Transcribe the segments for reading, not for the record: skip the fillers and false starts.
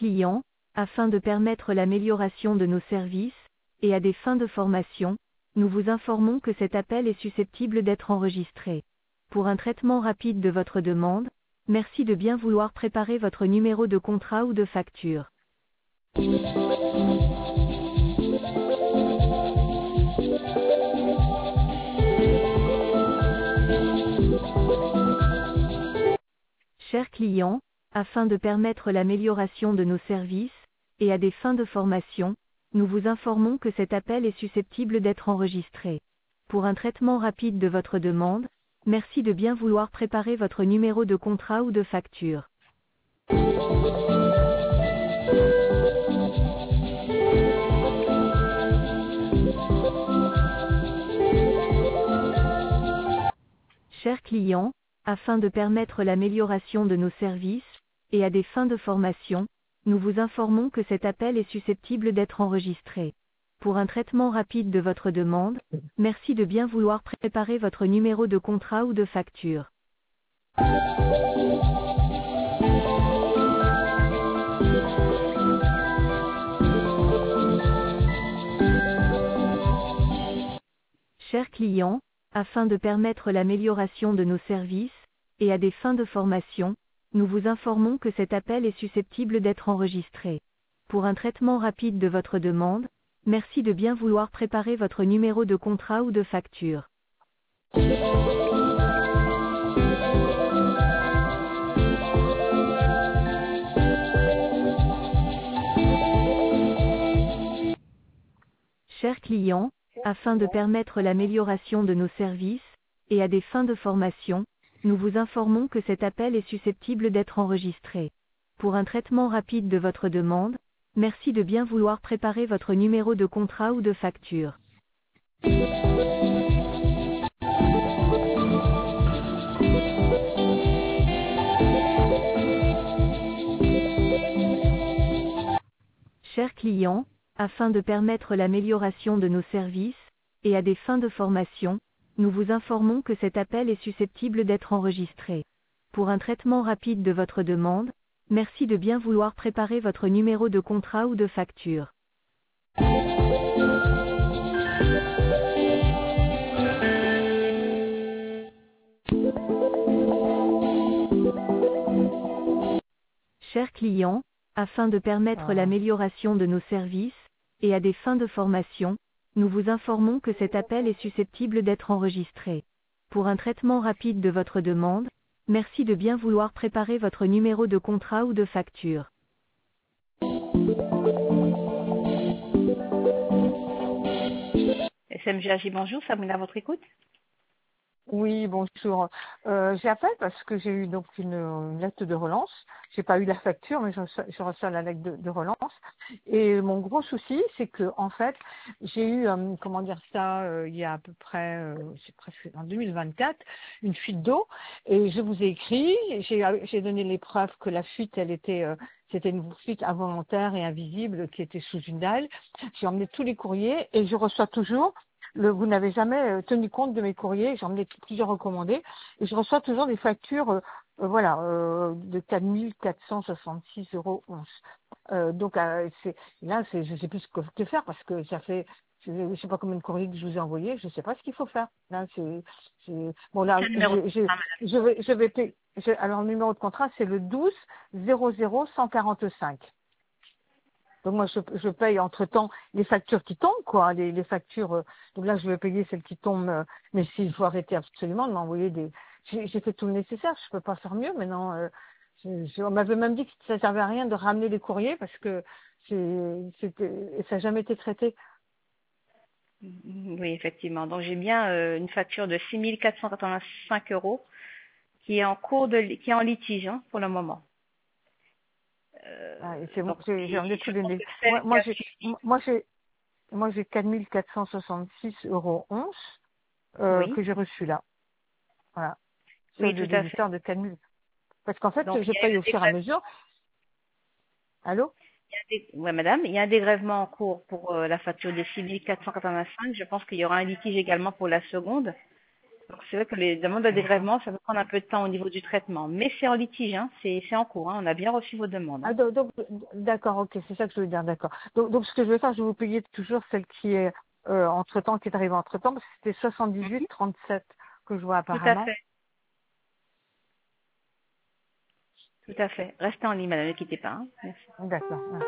client, afin de permettre l'amélioration de nos services, et à des fins de formation, nous vous informons que cet appel est susceptible d'être enregistré. Pour un traitement rapide de votre demande, merci de bien vouloir préparer votre numéro de contrat ou de facture. Chers clients, afin de permettre l'amélioration de nos services, et à des fins de formation, nous vous informons que cet appel est susceptible d'être enregistré. Pour un traitement rapide de votre demande, merci de bien vouloir préparer votre numéro de contrat ou de facture. Chers clients, afin de permettre l'amélioration de nos services, et à des fins de formation, nous vous informons que cet appel est susceptible d'être enregistré. Pour un traitement rapide de votre demande, merci de bien vouloir préparer votre numéro de contrat ou de facture. Chers clients, afin de permettre l'amélioration de nos services, et à des fins de formation, nous vous informons que cet appel est susceptible d'être enregistré. Pour un traitement rapide de votre demande, merci de bien vouloir préparer votre numéro de contrat ou de facture. Chers clients, afin de permettre l'amélioration de nos services, et à des fins de formation, nous vous informons que cet appel est susceptible d'être enregistré. Pour un traitement rapide de votre demande, merci de bien vouloir préparer votre numéro de contrat ou de facture. Chers clients, afin de permettre l'amélioration de nos services, et à des fins de formation, nous vous informons que cet appel est susceptible d'être enregistré. Pour un traitement rapide de votre demande, merci de bien vouloir préparer votre numéro de contrat ou de facture. Chers clients, afin de permettre l'amélioration de nos services, et à des fins de formation, nous vous informons que cet appel est susceptible d'être enregistré. Pour un traitement rapide de votre demande, merci de bien vouloir préparer votre numéro de contrat ou de facture. SMGAG, bonjour, Sabrina à votre écoute. Oui, bonjour. J'appelle parce que j'ai eu donc une lettre de relance. J'ai pas eu la facture, mais je reçois la lettre de relance. Et mon gros souci, c'est que en fait, j'ai eu, comment dire ça, il y a à peu près, c'est presque en 2024, une fuite d'eau. Et je vous ai écrit, j'ai donné les preuves que la fuite, c'était une fuite involontaire et invisible qui était sous une dalle. J'ai emmené tous les courriers et je reçois toujours. Vous n'avez jamais tenu compte de mes courriers, j'en ai plusieurs recommandés, et je reçois toujours des factures de 4 466,11 €. Donc là, je ne sais plus ce que faire parce que ça fait, je ne sais pas combien de courriers que je vous ai envoyés, je ne sais pas ce qu'il faut faire. Là, bon là, je vais payer. Alors le numéro de contrat, c'est le 12 00 145. Donc moi, je paye entre-temps les factures qui tombent, quoi, les factures. Donc là, je vais payer celles qui tombent, mais s'il faut arrêter absolument de m'envoyer des... J'ai fait tout le nécessaire, je peux pas faire mieux maintenant. On m'avait même dit que ça servait à rien de ramener les courriers parce que ça n'a jamais été traité. Oui, effectivement. Donc j'ai bien une facture de 6 485 € qui est en qui est en litige pour le moment. C'est bon, j'ai emmené tous les... Moi, j'ai 4 466,11 € que j'ai reçu là. Voilà. Oui, tout à fait. De 4 000. Parce qu'en fait, je paye au fur et à mesure. Allô? Oui, madame, il y a un dégrèvement en cours pour la facture des 6 485. Je pense qu'il y aura un litige également pour la seconde. Donc, c'est vrai que les demandes de D'accord. dégrèvement, ça peut prendre un peu de temps au niveau du traitement. Mais c'est en litige, hein, c'est en cours. Hein, on a bien reçu vos demandes. Ah, Hein. d'accord, ok, c'est ça que je veux dire, d'accord. Donc, ce que je vais faire, je vais vous payer toujours celle qui est entre-temps, qui est arrivée entre-temps, parce que c'était 78,37 que je vois Tout à apparemment. fait, tout à fait. Restez en ligne, madame, ne quittez pas. Hein. Merci. D'accord. Ouais.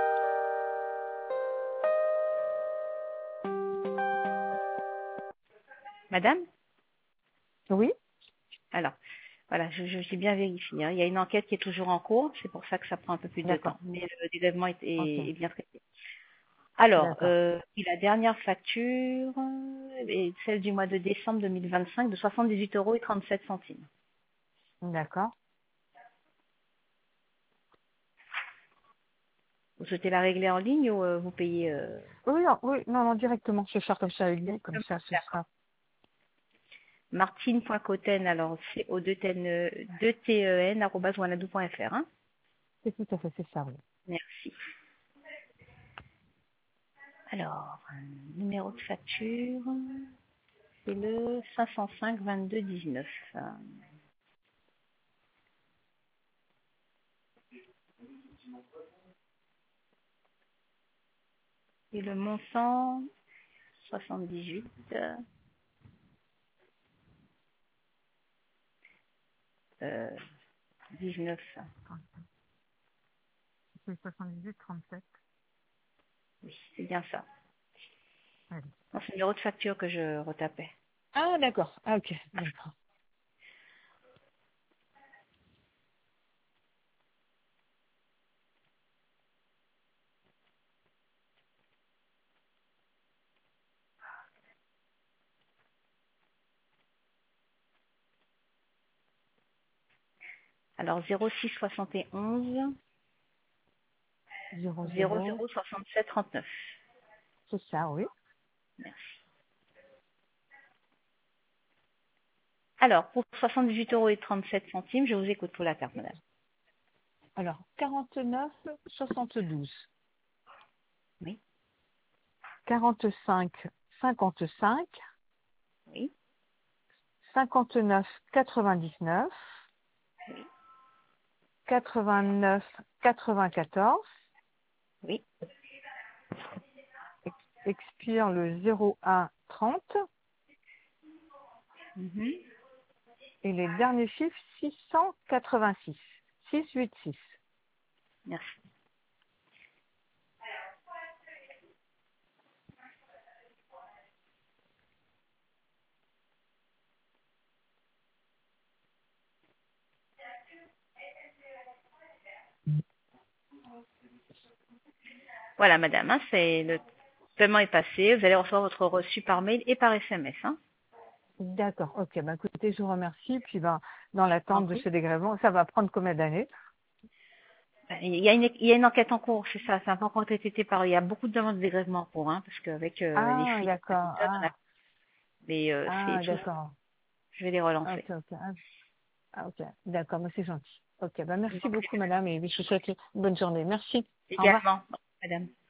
Madame? Oui, Alors, voilà, j'ai bien vérifié. Hein. Il y a une enquête qui est toujours en cours, c'est pour ça que ça prend un peu plus de d'accord. temps. Mais le dégrèvement Ok, est bien traité. Alors, d'accord. puis la dernière facture est celle du mois de décembre 2025 de 78,37 €. D'accord. Vous souhaitez la régler en ligne ou vous payez Oui, non, oui, non, non, directement, je vais faire comme ça avec lui, comme directement? ça, ce D'accord. sera. Martine.coten, alors CO2TEN, @wanadoo.fr. Hein. C'est tout à fait, c'est ça, oui. Merci. Alors, numéro de facture, c'est le 505 22 19. Et le montant, 78 19. C'est 78,37. Oui, c'est bien ça. Allez. Non, c'est le numéro de facture que je retapais. Ah, d'accord. Ah, ok, d'accord. Alors 06 71 00, 00 67 39. c'est ça, oui. Merci. Alors, pour 78,37 €, je vous écoute pour la carte, madame. Alors, 49,72. Oui, 45,55. oui, 59,99. 89,94. oui. Expire le 01,30. Mhm. Et les derniers chiffres, 686. 686. Merci. Voilà, madame, hein, le paiement est passé. Vous allez recevoir votre reçu par mail et par SMS. Hein. D'accord, ok. Ben, écoutez, je vous remercie. Puis ben, dans Je vous en l'attente de prie. ce dégrèvement, ça va prendre combien d'années? Il y a une enquête en cours, c'est ça. Ça n'a pas encore été traité par. Il y a beaucoup de demandes de dégrèvement en cours, hein, parce qu'avec les Ah, flics, tout d'accord. ça, mais c'est Ah, tout. d'accord. Je vais les relancer. Ok, ok. Ah, ok. D'accord, mais c'est gentil. Ok, ben Je vous merci en prie. beaucoup, madame, et je vous souhaite une bonne journée. Merci. Au revoir. Également, madame.